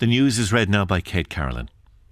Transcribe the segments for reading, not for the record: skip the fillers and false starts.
The news is read now by Kate Carolyn.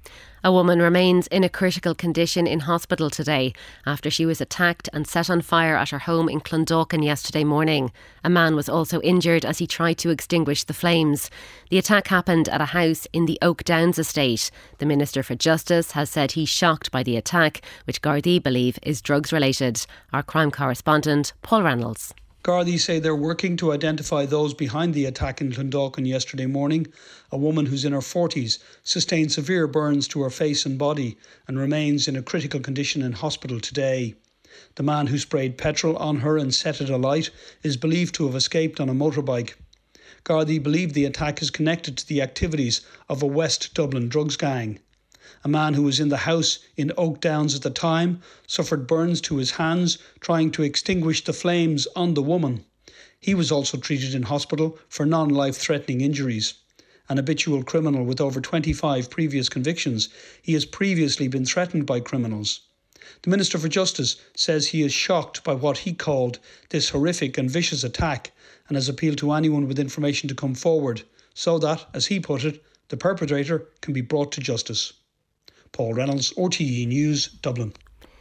A woman remains in a critical condition in hospital today after she was attacked and set on fire at her home in Clondalkin yesterday morning. A man was also injured as he tried to extinguish the flames. The attack happened at a house in the Oak Downs estate. The Minister for Justice has said he's shocked by the attack, which Gardaí believe is drugs related. Our crime correspondent, Paul Reynolds. Gardaí say they're working to identify those behind the attack in Clondalkin yesterday morning. A woman who's in her 40s sustained severe burns to her face and body and remains in a critical condition in hospital today. The man who sprayed petrol on her and set it alight is believed to have escaped on a motorbike. Gardaí believe the attack is connected to the activities of a West Dublin drugs gang. A man who was in the house in Oak Downs at the time suffered burns to his hands trying to extinguish the flames on the woman. He was also treated in hospital for non-life-threatening injuries. An habitual criminal with over 25 previous convictions, he has previously been threatened by criminals. The Minister for Justice says he is shocked by what he called this horrific and vicious attack and has appealed to anyone with information to come forward so that, as he put it, the perpetrator can be brought to justice. Paul Reynolds, RTE News, Dublin.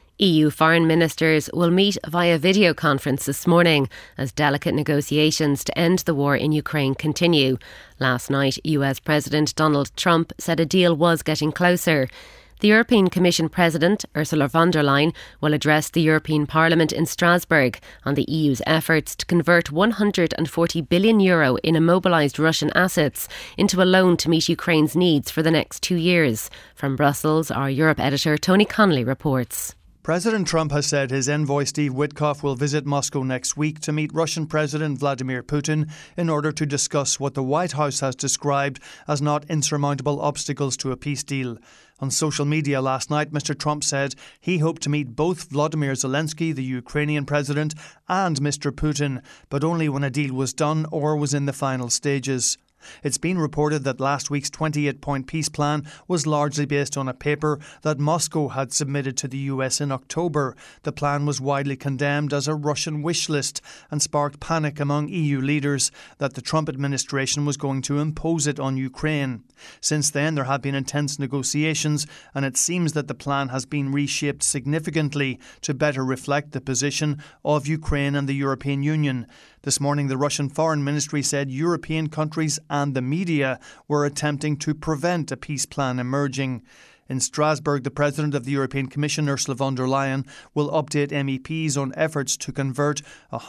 EU foreign ministers will meet via video conference this morning as delicate negotiations to end the war in Ukraine continue. Last night, US President Donald Trump said a deal was getting closer. The European Commission President, Ursula von der Leyen, will address the European Parliament in Strasbourg on the EU's efforts to convert €140 billion in immobilised Russian assets into a loan to meet Ukraine's needs for the next 2 years. From Brussels, our Europe editor Tony Connolly reports. President Trump has said his envoy Steve Witkoff will visit Moscow next week to meet Russian President Vladimir Putin in order to discuss what the White House has described as not insurmountable obstacles to a peace deal. On social media last night, Mr. Trump said he hoped to meet both Volodymyr Zelensky, the Ukrainian president, and Mr. Putin, but only when a deal was done or was in the final stages. It's been reported that last week's 28-point peace plan was largely based on a paper that Moscow had submitted to the US in October. The plan was widely condemned as a Russian wish list and sparked panic among EU leaders that the Trump administration was going to impose it on Ukraine. Since then, there have been intense negotiations, and it seems that the plan has been reshaped significantly to better reflect the position of Ukraine and the European Union. This morning, the Russian Foreign Ministry said European countries and the media were attempting to prevent a peace plan emerging. In Strasbourg, the President of the European Commission, Ursula von der Leyen, will update MEPs on efforts to convert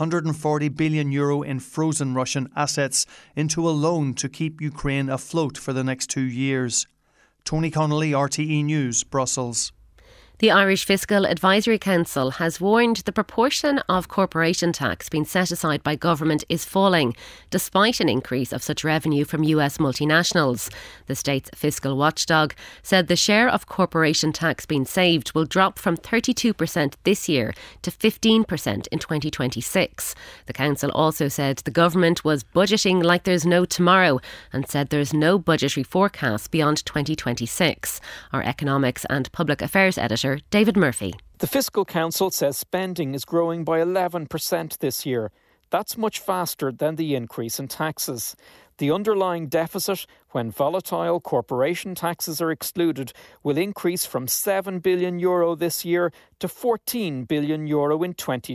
€140 billion in frozen Russian assets into a loan to keep Ukraine afloat for the next 2 years. Tony Connolly, RTE News, Brussels. The Irish Fiscal Advisory Council has warned the proportion of corporation tax being set aside by government is falling, despite an increase of such revenue from US multinationals. The state's fiscal watchdog said the share of corporation tax being saved will drop from 32% this year to 15% in 2026. The council also said the government was budgeting like there's no tomorrow and said there's no budgetary forecast beyond 2026. Our Economics and Public Affairs editor David Murphy. The Fiscal Council says spending is growing by 11% this year. That's much faster than the increase in taxes. The underlying deficit, when volatile corporation taxes are excluded, will increase from €7 billion this year to €14 billion in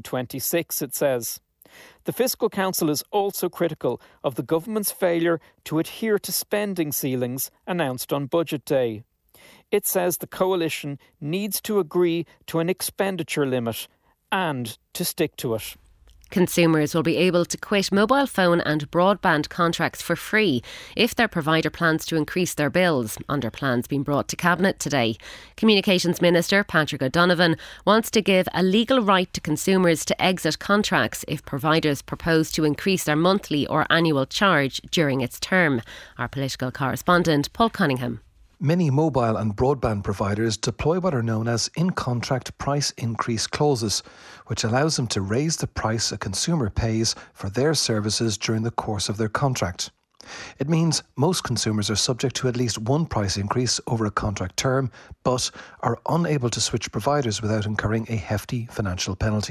2026, it says. The Fiscal Council is also critical of the government's failure to adhere to spending ceilings announced on Budget Day. It says the coalition needs to agree to an expenditure limit and to stick to it. Consumers will be able to quit mobile phone and broadband contracts for free if their provider plans to increase their bills, under plans being brought to Cabinet today. Communications Minister Patrick O'Donovan wants to give a legal right to consumers to exit contracts if providers propose to increase their monthly or annual charge during its term. Our political correspondent Paul Cunningham. Many mobile and broadband providers deploy what are known as in-contract price increase clauses, which allows them to raise the price a consumer pays for their services during the course of their contract. It means most consumers are subject to at least one price increase over a contract term, but are unable to switch providers without incurring a hefty financial penalty.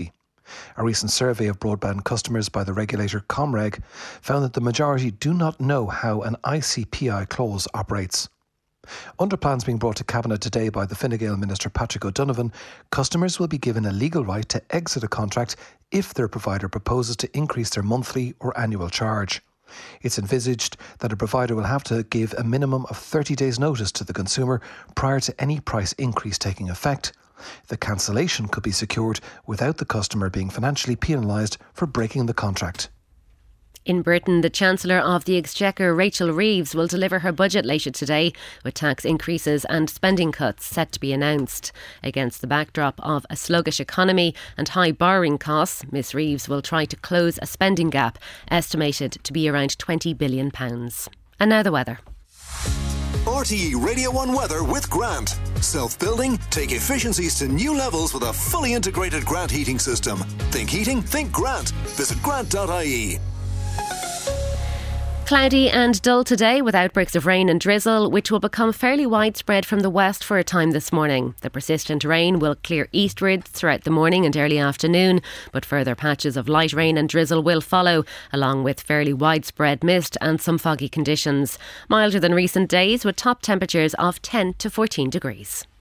A recent survey of broadband customers by the regulator Comreg found that the majority do not know how an ICPI clause operates. Under plans being brought to Cabinet today by the Fine Gael Minister Patrick O'Donovan, customers will be given a legal right to exit a contract if their provider proposes to increase their monthly or annual charge. It's envisaged that a provider will have to give a minimum of 30 days' notice to the consumer prior to any price increase taking effect. The cancellation could be secured without the customer being financially penalised for breaking the contract. In Britain, the Chancellor of the Exchequer, Rachel Reeves, will deliver her budget later today, with tax increases and spending cuts set to be announced. Against the backdrop of a sluggish economy and high borrowing costs, Ms Reeves will try to close a spending gap estimated to be around £20 billion. And now the weather. RTE Radio 1 weather with Grant. Self-building, take efficiencies to new levels with a fully integrated Grant heating system. Think heating, think Grant. Visit grant.ie. Cloudy and dull today with outbreaks of rain and drizzle, which will become fairly widespread from the west for a time this morning. The persistent rain will clear eastwards throughout the morning and early afternoon, but further patches of light rain and drizzle will follow, along with fairly widespread mist and some foggy conditions. Milder than recent days with top temperatures of 10 to 14 degrees.